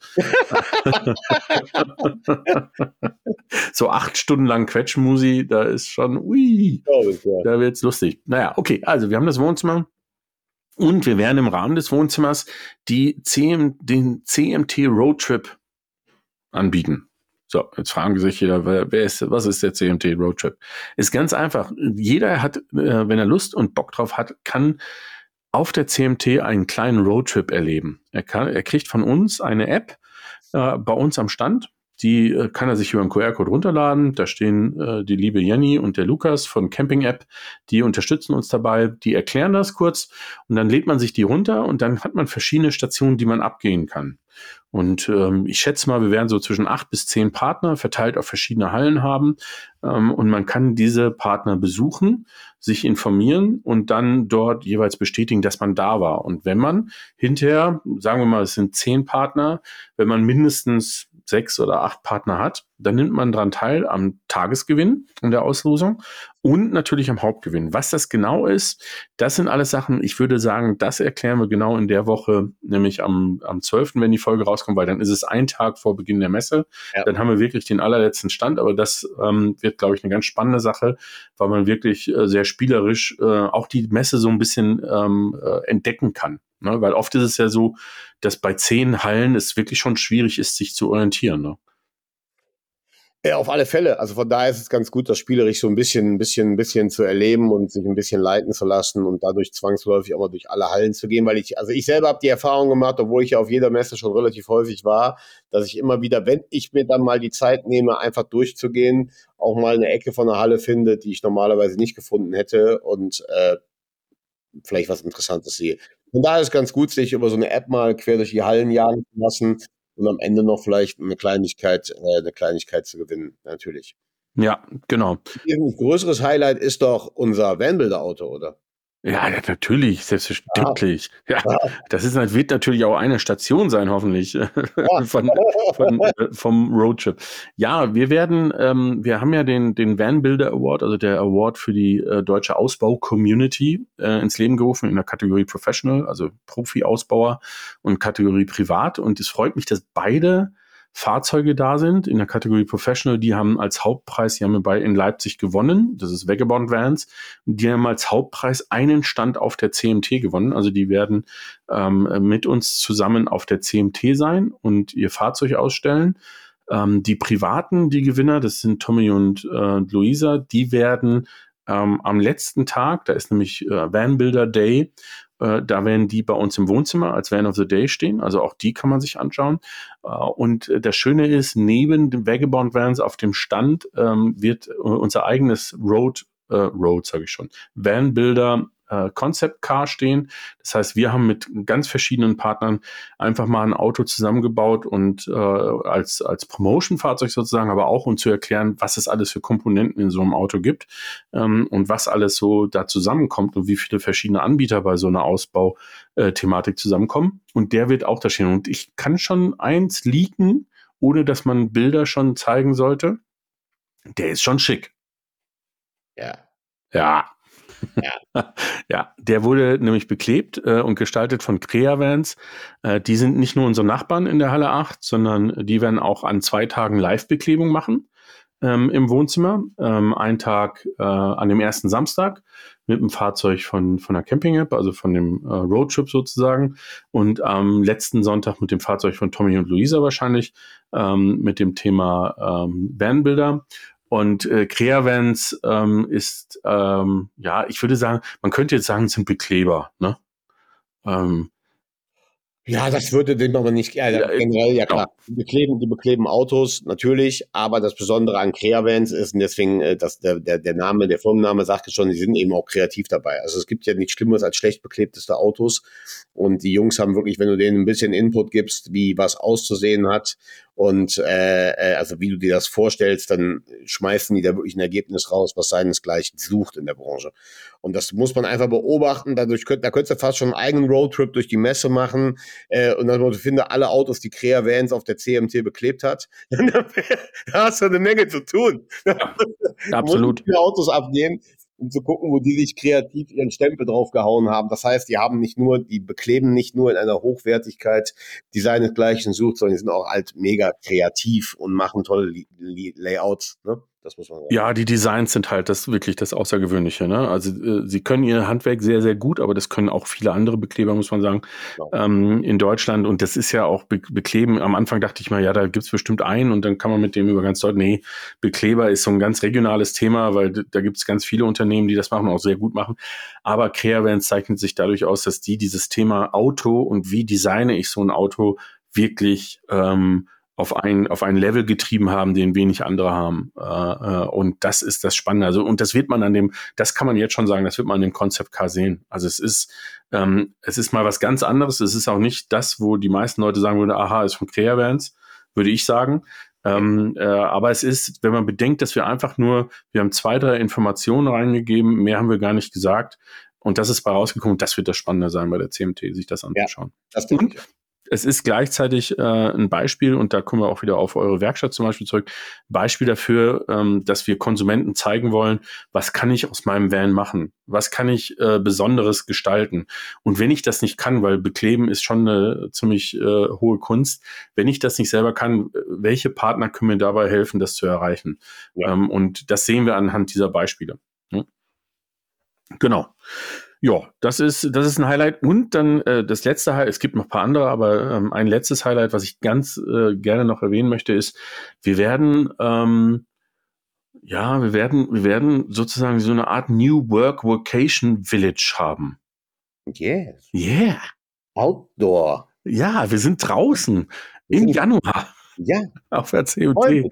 So acht Stunden lang Quetschmusi, da ist schon, ui, Glaube ich, ja. da wird's lustig. Naja, okay, also wir haben das Wohnzimmer und wir werden im Rahmen des Wohnzimmers die C M, den C M T Roadtrip anbieten. So, jetzt fragen sich jeder, wer, wer ist, was ist der C M T Roadtrip? Ist ganz einfach. Jeder hat, äh, wenn er Lust und Bock drauf hat, kann auf der C M T einen kleinen Roadtrip erleben. Er kann, er kriegt von uns eine App äh, bei uns am Stand. Die äh, kann er sich über einen Q R-Code runterladen. Da stehen äh, die liebe Jenny und der Lukas von Camping App. Die unterstützen uns dabei. Die erklären das kurz und dann lädt man sich die runter und dann hat man verschiedene Stationen, die man abgehen kann. Und ähm, ich schätze mal, wir werden so zwischen acht bis zehn Partner verteilt auf verschiedene Hallen haben. Ähm, und man kann diese Partner besuchen, sich informieren und dann dort jeweils bestätigen, dass man da war. Und wenn man hinterher, sagen wir mal, es sind zehn Partner, wenn man mindestens sechs oder acht Partner hat, dann nimmt man dran teil am Tagesgewinn in der Auslosung und natürlich am Hauptgewinn. Was das genau ist, das sind alles Sachen, ich würde sagen, das erklären wir genau in der Woche, nämlich am, am zwölften, wenn die Folge rauskommt, weil dann ist es ein Tag vor Beginn der Messe. Ja. Dann haben wir wirklich den allerletzten Stand, aber das ähm, wird, glaube ich, eine ganz spannende Sache, weil man wirklich äh, sehr spielerisch äh, auch die Messe so ein bisschen ähm, äh, entdecken kann. Ne? Weil oft ist es ja so, dass bei zehn Hallen es wirklich schon schwierig ist, sich zu orientieren. Ne? Ja, auf alle Fälle. Also von daher ist es ganz gut, das spielerisch so ein bisschen, ein bisschen, ein bisschen zu erleben und sich ein bisschen leiten zu lassen und dadurch zwangsläufig auch mal durch alle Hallen zu gehen, weil ich, also ich selber habe die Erfahrung gemacht, obwohl ich ja auf jeder Messe schon relativ häufig war, dass ich immer wieder, wenn ich mir dann mal die Zeit nehme, einfach durchzugehen, auch mal eine Ecke von der Halle finde, die ich normalerweise nicht gefunden hätte und äh, vielleicht was Interessantes sehe. Von daher ist es ganz gut, sich über so eine App mal quer durch die Hallen jagen zu lassen und am Ende noch vielleicht eine Kleinigkeit, äh, eine Kleinigkeit zu gewinnen, natürlich. Ja, genau. Ein größeres Highlight ist doch unser Vanbuilder-Auto, oder? Ja, ja, natürlich, selbstverständlich. Ja, das ist, wird natürlich auch eine Station sein, hoffentlich, von, von, äh, vom Roadtrip. Ja, wir werden, ähm, wir haben ja den, den Van Builder Award, also der Award für die äh, deutsche Ausbau-Community äh, ins Leben gerufen in der Kategorie Professional, also Profi-Ausbauer und Kategorie Privat. Und es freut mich, dass beide Fahrzeuge da sind in der Kategorie Professional. Die haben als Hauptpreis, die haben wir bei in Leipzig gewonnen, das ist Vagabond Vans, die haben als Hauptpreis einen Stand auf der C M T gewonnen, also die werden ähm, mit uns zusammen auf der C M T sein und ihr Fahrzeug ausstellen. Ähm, die Privaten, die Gewinner, das sind Tommy und äh, Luisa, die werden ähm, am letzten Tag, da ist nämlich äh, Van Builder Day, Äh, da werden die bei uns im Wohnzimmer als Van of the Day stehen. Also auch die kann man sich anschauen. Äh, und das Schöne ist, neben den Vagabond Vans auf dem Stand ähm, wird unser eigenes Road, äh, Road sage ich schon, Van Builder äh, Concept Car stehen. Das heißt, wir haben mit ganz verschiedenen Partnern einfach mal ein Auto zusammengebaut und äh, als, als Promotion-Fahrzeug sozusagen, aber auch um zu erklären, was es alles für Komponenten in so einem Auto gibt ähm, und was alles so da zusammenkommt und wie viele verschiedene Anbieter bei so einer Ausbau-Thematik zusammenkommen. Und der wird auch da stehen. Und ich kann schon eins leaken, ohne dass man Bilder schon zeigen sollte. Der ist schon schick. Ja. Ja. Ja. Ja, der wurde nämlich beklebt äh, und gestaltet von Creavans. Äh, die sind nicht nur unsere Nachbarn in der Halle acht, sondern die werden auch an zwei Tagen Live-Beklebung machen ähm, im Wohnzimmer. Ähm, ein Tag äh, an dem ersten Samstag mit dem Fahrzeug von, von der Camping-App, also von dem äh, Roadtrip sozusagen. Und am letzten Sonntag mit dem Fahrzeug von Tommy und Luisa wahrscheinlich ähm, mit dem Thema ähm, Vanbuilder. Und äh, Creavans ähm, ist, ähm, ja, ich würde sagen, man könnte jetzt sagen, es sind Bekleber, ne? Ähm, Ja, das würde dem aber nicht, ja, ja, generell, ja klar. Die bekleben, die bekleben Autos, natürlich, aber das Besondere an Creavans ist, und deswegen, äh, dass der, der, der Name, der Firmenname sagt es schon, die sind eben auch kreativ dabei. Also es gibt ja nichts Schlimmeres als schlecht beklebteste Autos. Und die Jungs haben wirklich, wenn du denen ein bisschen Input gibst, wie was auszusehen hat und äh, also wie du dir das vorstellst, dann schmeißen die da wirklich ein Ergebnis raus, was seinesgleichen sucht in der Branche. Und das muss man einfach beobachten. Dadurch könnt, da könntest du fast schon einen eigenen Roadtrip durch die Messe machen äh, und dann finde alle Autos, die Creavans auf der C M T beklebt hat. Da hast du eine Menge zu tun. Ja, absolut. Du musst viele Autos abnehmen, um zu gucken, wo die sich kreativ ihren Stempel drauf gehauen haben. Das heißt, die haben nicht nur, die bekleben nicht nur in einer Hochwertigkeit, die seinesgleichen sucht, sondern die sind auch halt mega kreativ und machen tolle Layouts, ne? Das muss man sagen. Ja, die Designs sind halt das wirklich das Außergewöhnliche, ne? Also äh, sie können ihr Handwerk sehr, sehr gut, aber das können auch viele andere Bekleber, muss man sagen, Genau. ähm, in Deutschland. Und das ist ja auch Be- Bekleben. Am Anfang dachte ich mal, ja, da gibt's bestimmt einen und dann kann man mit dem über ganz Deutschland. Nee, Bekleber ist so ein ganz regionales Thema, weil d- da gibt's ganz viele Unternehmen, die das machen, auch sehr gut machen. Aber Creavans zeichnet sich dadurch aus, dass die dieses Thema Auto und wie designe ich so ein Auto wirklich ähm, auf ein, auf ein Level getrieben haben, den wenig andere haben. Äh, äh, und das ist das Spannende. Also, und das wird man an dem, das kann man jetzt schon sagen, das wird man an dem Concept Car sehen. Also es ist, ähm, es ist mal was ganz anderes. Es ist auch nicht das, wo die meisten Leute sagen würden, aha, ist von Creavans, würde ich sagen. Ähm, äh, aber es ist, wenn man bedenkt, dass wir einfach nur, wir haben zwei, drei Informationen reingegeben, mehr haben wir gar nicht gesagt. Und das ist bei rausgekommen. Das wird das Spannende sein bei der C M T, sich das anzuschauen. Ja, das denke ich. Es ist gleichzeitig äh, ein Beispiel, und da kommen wir auch wieder auf eure Werkstatt zum Beispiel zurück, Beispiel dafür, ähm, dass wir Konsumenten zeigen wollen, was kann ich aus meinem Van machen? Was kann ich äh, Besonderes gestalten? Und wenn ich das nicht kann, weil Bekleben ist schon eine ziemlich äh, hohe Kunst, wenn ich das nicht selber kann, welche Partner können mir dabei helfen, das zu erreichen? Ja. Ähm, und das sehen wir anhand dieser Beispiele. Hm? Genau. Ja, das ist, das ist ein Highlight. Und dann äh, das letzte Highlight, es gibt noch ein paar andere, aber ähm, ein letztes Highlight, was ich ganz äh, gerne noch erwähnen möchte, ist, wir werden, ähm, ja, wir werden, wir werden sozusagen so eine Art New Work Vocation Village haben. Yes. Yeah. Outdoor. Ja, wir sind draußen im Januar. Ja. Auf der C M T.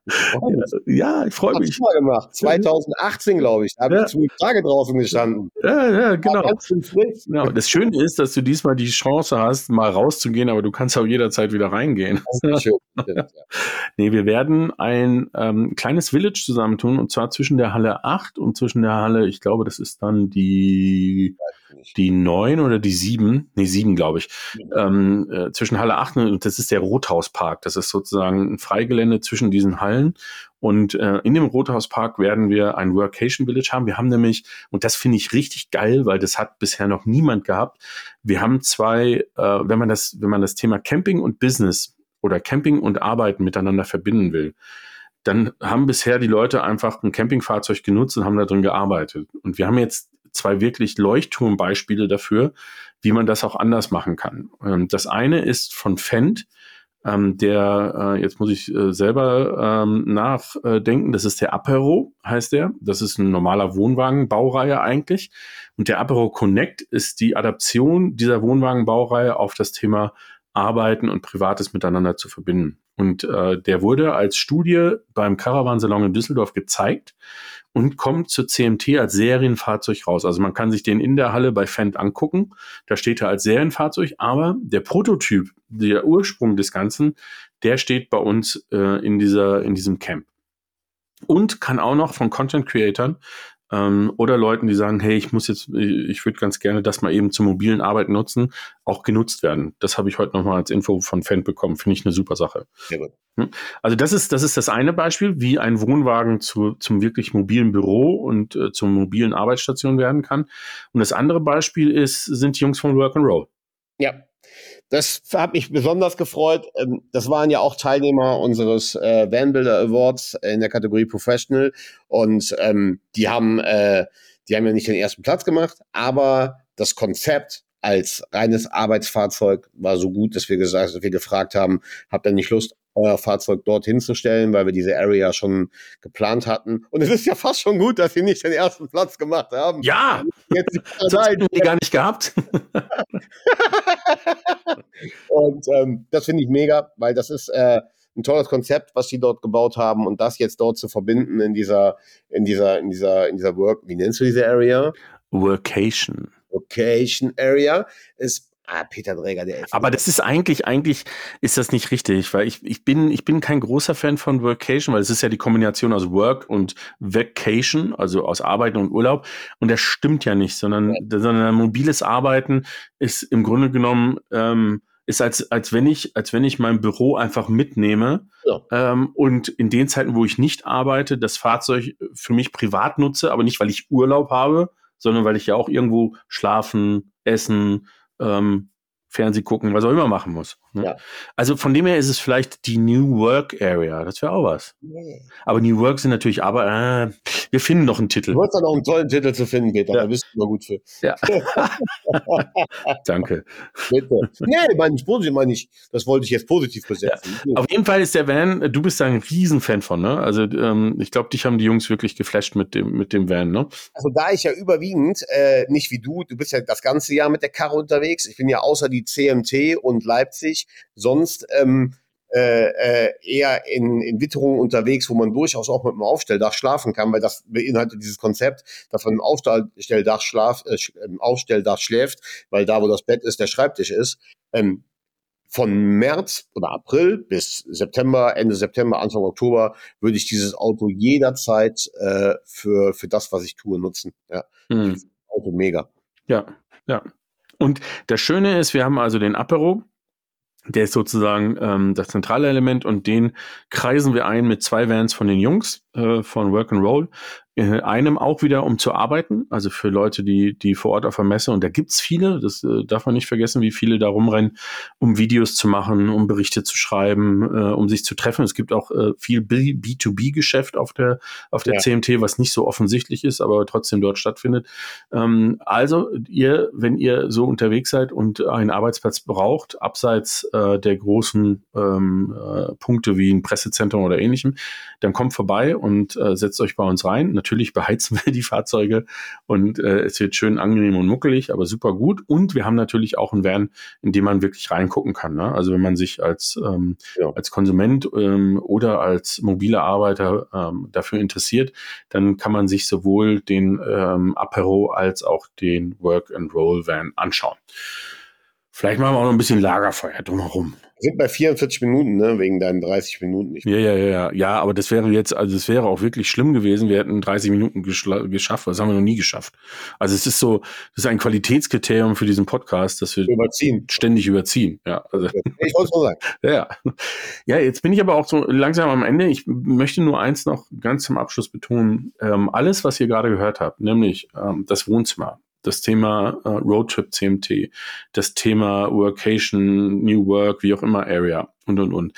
Ja, ich freue mich. Hab's mal gemacht. zwanzig achtzehn, glaube ich. Da habe ja. ich zwei Tage draußen gestanden. Ja, ja, genau. Ganz frisch. Genau. Das Schöne ist, dass du diesmal die Chance hast, mal rauszugehen, aber du kannst auch jederzeit wieder reingehen. Das ist schön. Ja. Nee, wir werden ein ähm, kleines Village zusammentun, und zwar zwischen der Halle acht und zwischen der Halle, ich glaube, das ist dann die die neun oder die sieben, nee, sieben, glaube ich, ja. ähm, äh, zwischen Halle acht und das ist der Rothauspark. Das ist sozusagen ein Freigelände zwischen diesen Hallen. Und äh, in dem Rothauspark werden wir ein Workation Village haben. Wir haben nämlich, und das finde ich richtig geil, weil das hat bisher noch niemand gehabt, wir haben zwei, äh, wenn man das, wenn man das Thema Camping und Business oder Camping und Arbeiten miteinander verbinden will, dann haben bisher die Leute einfach ein Campingfahrzeug genutzt und haben da drin gearbeitet. Und wir haben jetzt zwei wirklich Leuchtturmbeispiele dafür, wie man das auch anders machen kann. Das eine ist von Fendt, Ähm, der, äh, jetzt muss ich äh, selber ähm, nachdenken, das ist der Apero, heißt der. Das ist ein normaler Wohnwagenbaureihe eigentlich. Und der Apero Connect ist die Adaption dieser Wohnwagenbaureihe auf das Thema Arbeiten und Privates miteinander zu verbinden. Und äh, der wurde als Studie beim Caravan-Salon in Düsseldorf gezeigt und kommt zur C M T als Serienfahrzeug raus. Also man kann sich den in der Halle bei Fendt angucken. Da steht er als Serienfahrzeug, aber der Prototyp, der Ursprung des Ganzen, der steht bei uns äh, in dieser in diesem Camp. Und kann auch noch von Content-Creatern ähm, oder Leuten, die sagen, hey, ich muss jetzt, ich würde ganz gerne das mal eben zur mobilen Arbeit nutzen, auch genutzt werden. Das habe ich heute nochmal als Info von Fendt bekommen. Finde ich eine super Sache. Sehr gut. Also das ist, das ist das eine Beispiel, wie ein Wohnwagen zu, zum wirklich mobilen Büro und äh, zur mobilen Arbeitsstation werden kann. Und das andere Beispiel ist, sind die Jungs von Work and Roll. Ja, das hat mich besonders gefreut. Das waren ja auch Teilnehmer unseres äh, Vanbuilder Awards in der Kategorie Professional. Und ähm, die haben, äh, die haben ja nicht den ersten Platz gemacht, aber das Konzept als reines Arbeitsfahrzeug war so gut, dass wir gesagt, dass wir gefragt haben, habt ihr nicht Lust, euer Fahrzeug dorthin zu stellen, weil wir diese Area schon geplant hatten. Und es ist ja fast schon gut, dass sie nicht den ersten Platz gemacht haben. Ja, jetzt das hätten die gar nicht gehabt. Und ähm, das finde ich mega, weil das ist äh, ein tolles Konzept, was die dort gebaut haben, und das jetzt dort zu verbinden in dieser, in dieser, in dieser, in dieser Work, wie nennst du diese Area? Workation. Workation Area ist Ah, Peter Dräger, der ist. Aber das ist eigentlich, eigentlich ist das nicht richtig, weil ich, ich bin, ich bin kein großer Fan von Workation, weil es ist ja die Kombination aus Work und Vacation, also aus Arbeiten und Urlaub. Und das stimmt ja nicht, sondern, ja. sondern mobiles Arbeiten ist im Grunde genommen, ähm, ist als, als wenn ich, als wenn ich mein Büro einfach mitnehme, ja. ähm, und in den Zeiten, wo ich nicht arbeite, das Fahrzeug für mich privat nutze, aber nicht, weil ich Urlaub habe, sondern weil ich ja auch irgendwo schlafen, essen, Ähm, Fernseh gucken, was auch immer machen muss. Ne? Ja. Also von dem her ist es vielleicht die New Work Area. Das wäre auch was. Nee. Aber New Work sind natürlich, aber äh, wir finden noch einen Titel. Du hast dann auch einen tollen Titel zu finden, Peter. Ja. Da bist du mal gut für. Ja. Danke. Bitte. Nee, meine ich positiv, meine ich, das wollte ich jetzt positiv besetzen. Ja. Auf jeden Fall ist der Van, du bist da ein Riesenfan von, ne? Also ähm, ich glaube, dich haben die Jungs wirklich geflasht mit dem, mit dem Van, ne? Also da ich ja überwiegend, äh, nicht wie du, du bist ja das ganze Jahr mit der Karre unterwegs. Ich bin ja außer die C M T und Leipzig sonst ähm, äh, äh, eher in, in Witterungen unterwegs, wo man durchaus auch mit dem Aufstelldach schlafen kann, weil das beinhaltet dieses Konzept, dass man im Aufstelldach, schlaf, äh, im Aufstelldach schläft, weil da, wo das Bett ist, der Schreibtisch ist. Ähm, von März oder April bis September, Ende September, Anfang Oktober würde ich dieses Auto jederzeit äh, für, für das, was ich tue, nutzen. Ja. Hm. Das Auto mega. Ja, ja. Und das Schöne ist, wir haben also den Apero, der ist sozusagen ähm, das zentrale Element, und den kreisen wir ein mit zwei Vans von den Jungs äh, von Work and Roll. Äh, einem auch wieder, um zu arbeiten, also für Leute, die die vor Ort auf der Messe, und da gibt's viele, das äh, darf man nicht vergessen, wie viele da rumrennen, um Videos zu machen, um Berichte zu schreiben, äh, um sich zu treffen. Es gibt auch äh, viel B zwei B-Geschäft auf der auf der ja. C M T, was nicht so offensichtlich ist, aber trotzdem dort stattfindet. Ähm, also ihr, wenn ihr so unterwegs seid und einen Arbeitsplatz braucht, abseits äh, der großen ähm, äh, Punkte wie ein Pressezentrum oder ähnlichem, dann kommt vorbei und äh, setzt euch bei uns rein. Natürlich beheizen wir die Fahrzeuge und äh, es wird schön angenehm und muckelig, aber super gut. Und wir haben natürlich auch einen Van, in dem man wirklich reingucken kann. Ne? Also wenn man sich als, ähm, ja. als Konsument ähm, oder als mobiler Arbeiter ähm, dafür interessiert, dann kann man sich sowohl den ähm, Apero als auch den Work-and-Roll-Van anschauen. Vielleicht machen wir auch noch ein bisschen Lagerfeuer drumherum. Wir sind bei vierundvierzig Minuten, ne, wegen deinen dreißig Minuten. Ja, ja, ja, ja. Ja, aber das wäre jetzt, also es wäre auch wirklich schlimm gewesen. Wir hätten dreißig Minuten geschla- geschafft. Das haben wir noch nie geschafft. Also es ist so, das ist ein Qualitätskriterium für diesen Podcast, dass wir überziehen. ständig überziehen. Ja, also. Ich wollte es nur sagen. Ja. Ja, jetzt bin ich aber auch so langsam am Ende. Ich möchte nur eins noch ganz zum Abschluss betonen. Ähm, alles, was ihr gerade gehört habt, nämlich ähm, das Wohnzimmer, das Thema äh, Roadtrip C M T, das Thema Workation, New Work, wie auch immer, Area und, und, und.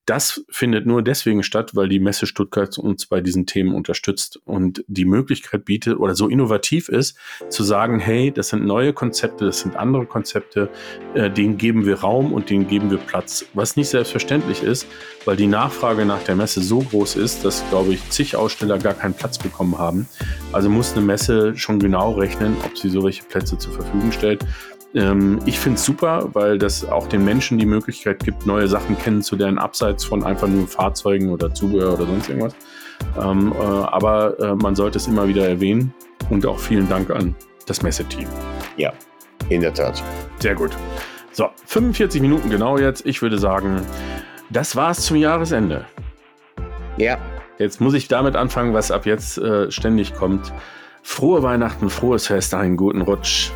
das findet nur deswegen statt, weil die Messe Stuttgart uns bei diesen Themen unterstützt und die Möglichkeit bietet oder so innovativ ist, zu sagen, hey, das sind neue Konzepte, das sind andere Konzepte, äh, denen geben wir Raum und denen geben wir Platz. Was nicht selbstverständlich ist, weil die Nachfrage nach der Messe so groß ist, dass, glaube ich, zig Aussteller gar keinen Platz bekommen haben. Also muss eine Messe schon genau rechnen, ob sie solche Plätze zur Verfügung stellt. Ähm, ich finde es super, weil das auch den Menschen die Möglichkeit gibt, neue Sachen kennenzulernen, abseits von einfach nur Fahrzeugen oder Zubehör oder sonst irgendwas. Ähm, äh, aber äh, man sollte es immer wieder erwähnen und auch vielen Dank an das Messeteam. Ja, in der Tat. Sehr gut. So, fünfundvierzig Minuten genau jetzt. Ich würde sagen, das war's zum Jahresende. Ja. Jetzt muss ich damit anfangen, was ab jetzt äh, ständig kommt. Frohe Weihnachten, frohes Fest, einen guten Rutsch.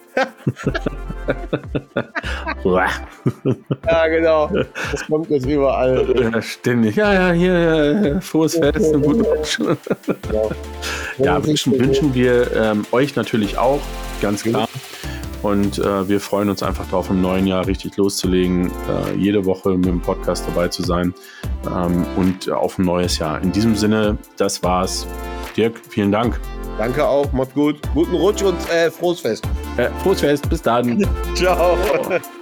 Ja, genau. Das kommt jetzt überall. Ja, ständig. Ja, ja, hier, ja, frohes Fest, einen guten Rutsch. Ja, ja wünschen, wünschen wir ähm, euch natürlich auch, ganz klar. Und äh, wir freuen uns einfach darauf, im neuen Jahr richtig loszulegen, äh, jede Woche mit dem Podcast dabei zu sein ähm, und auf ein neues Jahr. In diesem Sinne, das war's. Dirk, vielen Dank. Danke auch, macht gut. Guten Rutsch und äh, frohes Fest. Äh, frohes Fest, bis dann. Ciao. Ciao.